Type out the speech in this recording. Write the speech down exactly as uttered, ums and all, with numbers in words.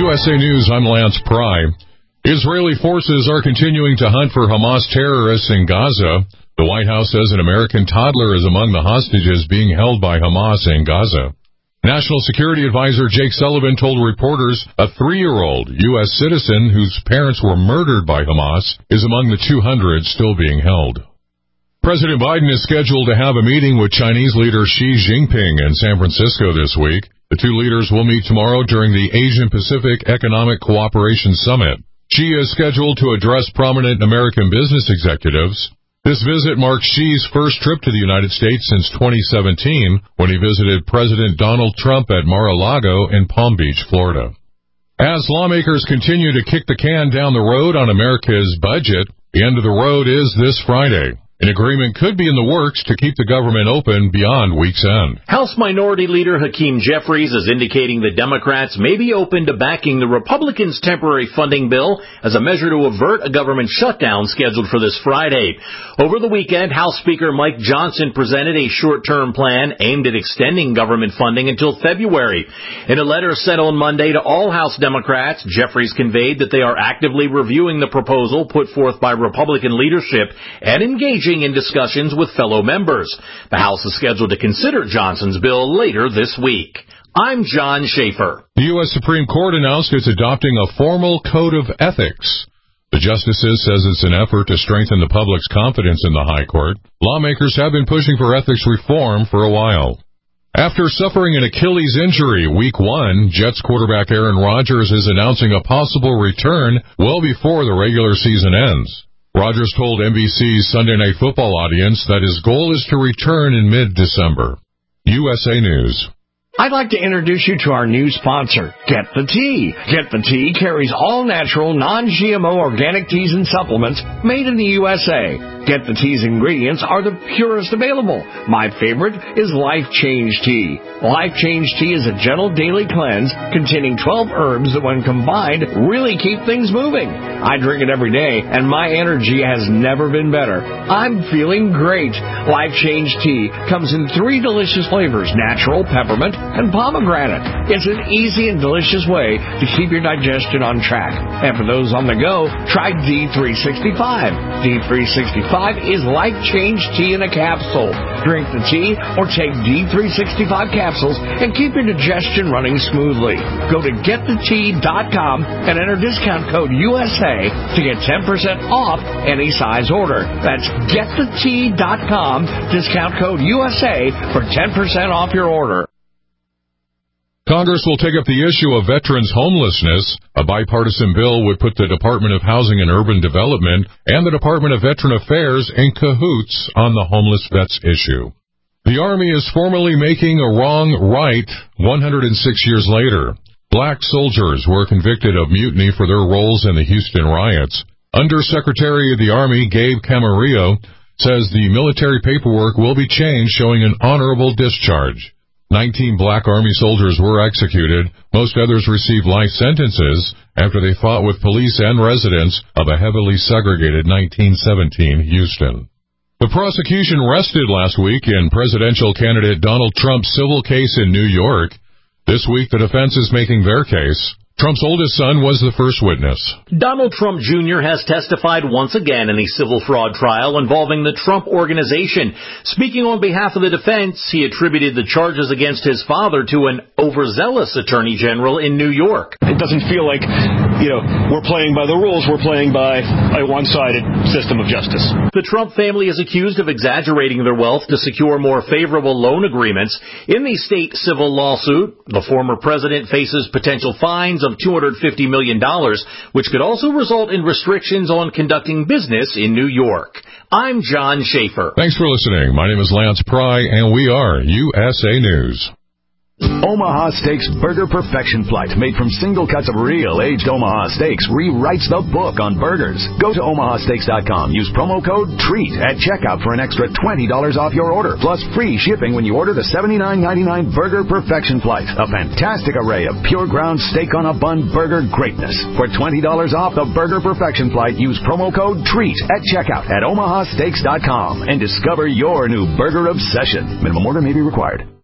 S A News, I'm Lance Pry. Israeli forces are continuing to hunt for Hamas terrorists in Gaza. The White House says an American toddler is among the hostages being held by Hamas in Gaza. National Security Advisor Jake Sullivan told reporters a three-year-old U S citizen whose parents were murdered by Hamas is among the two hundred still being held. President Biden is scheduled to have a meeting with Chinese leader Xi Jinping in San Francisco this week. The two leaders will meet tomorrow during the Asian-Pacific Economic Cooperation Summit. Xi is scheduled to address prominent American business executives. This visit marks Xi's first trip to the United States since twenty seventeen, when he visited President Donald Trump at Mar-a-Lago in Palm Beach, Florida. As lawmakers continue to kick the can down the road on America's budget, the end of the road is this Friday. An agreement could be in the works to keep the government open beyond week's end. House Minority Leader Hakeem Jeffries is indicating the Democrats may be open to backing the Republicans' temporary funding bill as a measure to avert a government shutdown scheduled for this Friday. Over the weekend, House Speaker Mike Johnson presented a short-term plan aimed at extending government funding until February. In a letter sent on Monday to all House Democrats, Jeffries conveyed that they are actively reviewing the proposal put forth by Republican leadership and engaging in discussions with fellow members. The House is scheduled to consider Johnson's bill later this week. I'm John Schaefer. The U S Supreme Court announced it's adopting a formal code of ethics. The justices says it's an effort to strengthen the public's confidence in the High Court. Lawmakers have been pushing for ethics reform for a while. After suffering an Achilles injury week one, Jets quarterback Aaron Rodgers is announcing a possible return well before the regular season ends. Rodgers told N B C's Sunday Night Football audience that his goal is to return in mid-December. U S A News. I'd like to introduce you to our new sponsor, Get the Tea. Get the Tea carries all-natural, non-G M O organic teas and supplements made in the U S A. Get the Tea's ingredients are the purest available. My favorite is Life Change Tea. Life Change Tea is a gentle daily cleanse containing twelve herbs that, when combined, really keep things moving. I drink it every day, and my energy has never been better. I'm feeling great. Life Change Tea comes in three delicious flavors: natural, peppermint, and pomegranate. It's an easy and delicious way to keep your digestion on track. And for those on the go, try D three sixty-five. D three sixty-five is Life Change Tea in a capsule. Drink the tea or take D three sixty-five capsules and keep your digestion running smoothly. Go to get the tea dot com and enter discount code U S A to get ten percent off any size order. That's get the tea dot com, discount code U S A for ten percent off your order. Congress will take up the issue of veterans' homelessness. A bipartisan bill would put the Department of Housing and Urban Development and the Department of Veteran Affairs in cahoots on the homeless vets issue. The Army is formally making a wrong right one hundred six years later. Black soldiers were convicted of mutiny for their roles in the Houston riots. Undersecretary of the Army Gabe Camarillo says the military paperwork will be changed, showing an honorable discharge. Nineteen black Army soldiers were executed. Most others received life sentences after they fought with police and residents of a heavily segregated nineteen seventeen Houston. The prosecution rested last week in presidential candidate Donald Trump's civil case in New York. This week, the defense is making their case. Trump's oldest son was the first witness. Donald Trump Junior has testified once again in a civil fraud trial involving the Trump Organization. Speaking on behalf of the defense, he attributed the charges against his father to an overzealous attorney general in New York. It doesn't feel like, you know, we're playing by the rules. We're playing by a one-sided system of justice. The Trump family is accused of exaggerating their wealth to secure more favorable loan agreements. In the state civil lawsuit, the former president faces potential fines of two hundred fifty million dollars, which could also result in restrictions on conducting business in New York. I'm John Schaefer. Thanks for listening. My name is Lance Pry, and we are U S A News. Omaha Steaks Burger Perfection Flight, made from single cuts of real aged Omaha steaks, rewrites the book on burgers. Go to omaha steaks dot com. Use promo code TREAT at checkout for an extra twenty dollars off your order, plus free shipping when you order the seventy-nine ninety-nine Burger Perfection Flight. A fantastic array of pure ground steak on a bun burger greatness. For twenty dollars off the Burger Perfection Flight, use promo code TREAT at checkout at omaha steaks dot com and discover your new burger obsession. Minimum order may be required.